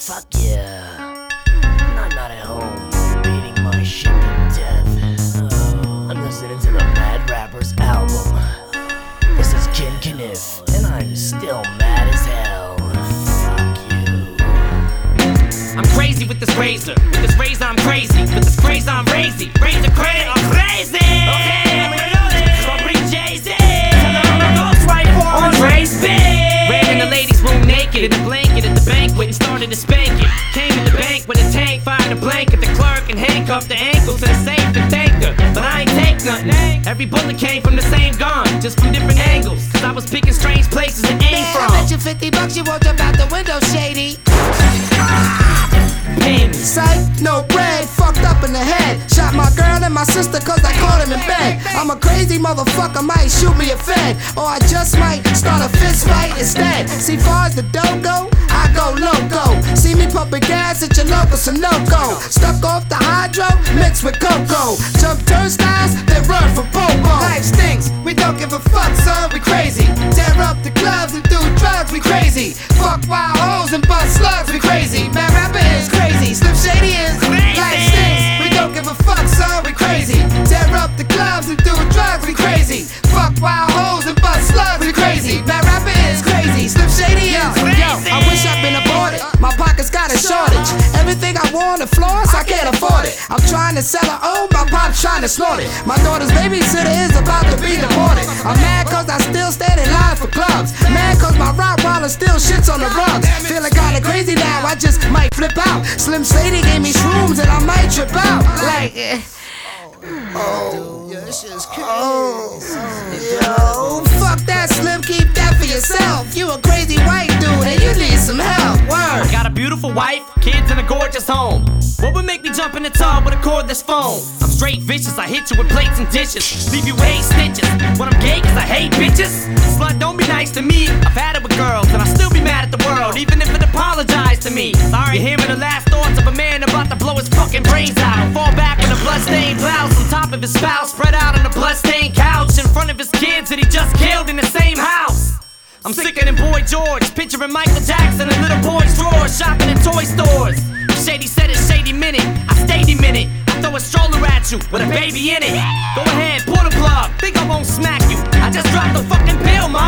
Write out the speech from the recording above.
Fuck yeah. I'm not at home beating my shit to death. I'm listening to the Mad Rappers album. This is Kin Kniff, and I'm still mad as hell. Fuck you. I'm crazy with this razor. With this razor, I'm crazy. With this razor, I'm crazy. Razor crazy, I'm crazy. Okay, I'm gonna do this. So I bring Jay-Z. On race big. Ran in the ladies' room naked in a blanket at the banquet and started to spank it. Came in the bank with a tank, fired a blanket. The clerk and handcuffed the ankles to the safe and thanked her. But I ain't take nothing. Every bullet came from the same gun, just from different angles. Cause I was picking strange places to aim from. I bet you $50 you won't jump out the window, shady. Psych, no bread, fucked up in the head. Shot my girl and my sister cause I caught him in bed. I'm a crazy motherfucker, might shoot me a fed. Or I just might start a fist fight instead. See, far as the dough go, I go loco. See me pumping gas at your local Sunoco. Stuck off the hydro, mixed with cocoa. Jump turnstiles, then run for popo. Life stinks, we don't give a fuck, son, we crazy. Tear up the clubs and do drugs, we crazy. Fuck wild hoes and bust slugs, we crazy. Man, rapper is crazy, Slim Shady is crazy. Life stinks, we don't give a fuck, son, we crazy. Tear up the clubs and do drugs, we crazy. Fuck wild hoes and bust slugs, we crazy. Man, rapper is crazy, Slim Shady is crazy. Yo, I wish I'd been aborted, my pockets got a shortage. Everything I want to floss, I can't afford it. I'm trying to sell her own, my pop's trying to snort it. My daughter's babysitter is about to be deported. I'm mad cause I still stand in line for clubs. Mad cause my Rottweiler still shits on the rugs. Feeling kinda crazy now, I just might flip out. Slim Shady gave me shrooms and I might trip out. Like, fuck that, Slim, keep that for yourself. You a crazy white dude and you need some help. Word. I got a beautiful wife, kids, and a gorgeous home. What would make me jump in the tub with a cordless phone? I'm straight vicious, I hit you with plates and dishes. Leave you with 8 stitches. When I'm gay, cause I hate bitches. Slut, don't be nice to me. I've had it with girls, and I'll still be mad at the world, even if it apologized to me. Sorry, you're hearing the last thoughts of a man about to blow his fucking brains out. Fall back with a bloodstained blouse on top of his spouse, spread out on the bloodstained couch in front of his kids that he just killed in the same house. I'm sicker than Boy George, picturing Michael Jackson in little boy's drawers, shopping in toy stores. Shady said it, Shady minute, I stayed a minute. I throw a stroller at you with a baby in it. Go ahead, pull the plug, think I won't smack you. I just dropped the fucking pill, ma.